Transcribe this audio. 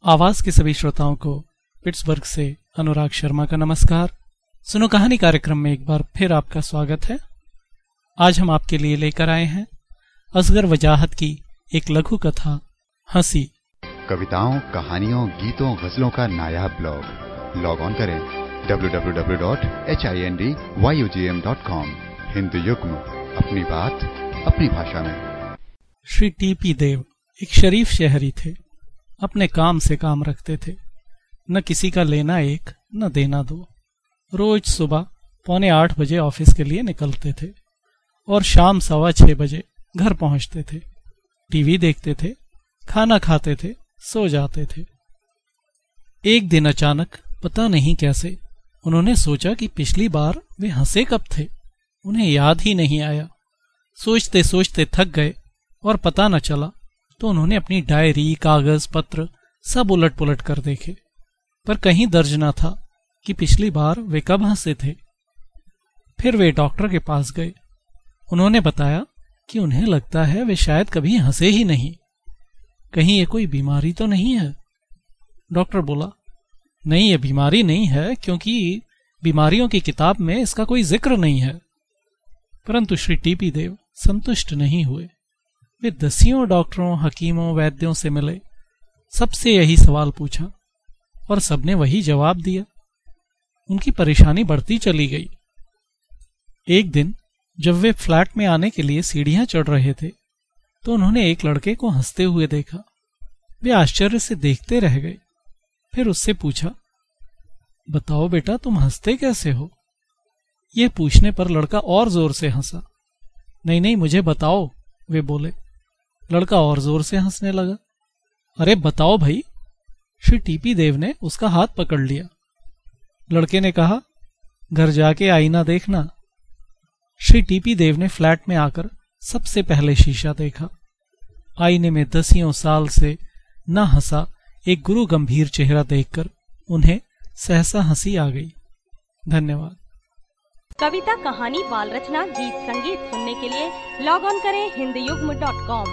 आवाज के सभी श्रोताओं को पिट्सबर्ग से अनुराग शर्मा का नमस्कार। सुनो कहानी कार्यक्रम में एक बार फिर आपका स्वागत है। आज हम आपके लिए लेकर आए हैं असगर वजाहत की एक लघु कथा हंसी। कविताओं, कहानियों, गीतों, गजलों का नायाब ब्लॉग। लॉग ऑन करें www.hindyugm.com। हिंदी युग्म, अपनी बात अपनी भाषा में। श्री टीपी देव एक शरीफ शहरी थे। अपने काम से काम रखते थे, न किसी का लेना एक न देना दो। रोज सुबह 7:45 बजे ऑफिस के लिए निकलते थे और शाम 6:15 बजे घर पहुंचते थे। टीवी देखते थे, खाना खाते थे, सो जाते थे। एक दिन अचानक पता नहीं कैसे उन्होंने सोचा कि पिछली बार वे हंसे कब थे। उन्हें याद ही नहीं आया। सोचते सोचते थक गए और पता न चला तो उन्होंने अपनी डायरी, कागज पत्र सब उलट पुलट कर देखे, पर कहीं दर्ज न था कि पिछली बार वे कब हंसे थे। फिर वे डॉक्टर के पास गए। उन्होंने बताया कि उन्हें लगता है वे शायद कभी हंसे ही नहीं। कहीं ये कोई बीमारी तो नहीं है? डॉक्टर बोला, नहीं, ये बीमारी नहीं है, क्योंकि बीमारियों की किताब में इसका कोई जिक्र नहीं है। परंतु श्री टीपी देव संतुष्ट नहीं हुए। वे दसियों डॉक्टरों, हकीमों, वैद्यों से मिले, सबसे यही सवाल पूछा और सबने वही जवाब दिया। उनकी परेशानी बढ़ती चली गई। एक दिन जब वे फ्लैट में आने के लिए सीढ़ियां चढ़ रहे थे तो उन्होंने एक लड़के को हंसते हुए देखा। वे आश्चर्य से देखते रह गए। फिर उससे पूछा, बताओ बेटा, तुम हंसते कैसे हो? यह पूछने पर लड़का और जोर से हंसा। नहीं नहीं, मुझे बताओ, वे बोले। लड़का और जोर से हंसने लगा। अरे बताओ भाई। श्री टीपी देव ने उसका हाथ पकड़ लिया। लड़के ने कहा, घर जाके आईना देखना। श्री टीपी देव ने फ्लैट में आकर सबसे पहले शीशा देखा। आईने में दसियों साल से न हंसा एक गुरु गंभीर चेहरा देखकर उन्हें सहसा हंसी आ गई। धन्यवाद। कविता, कहानी, बाल रचना, गीत, संगीत सुनने के लिए लॉग ऑन करें hindyugm.com।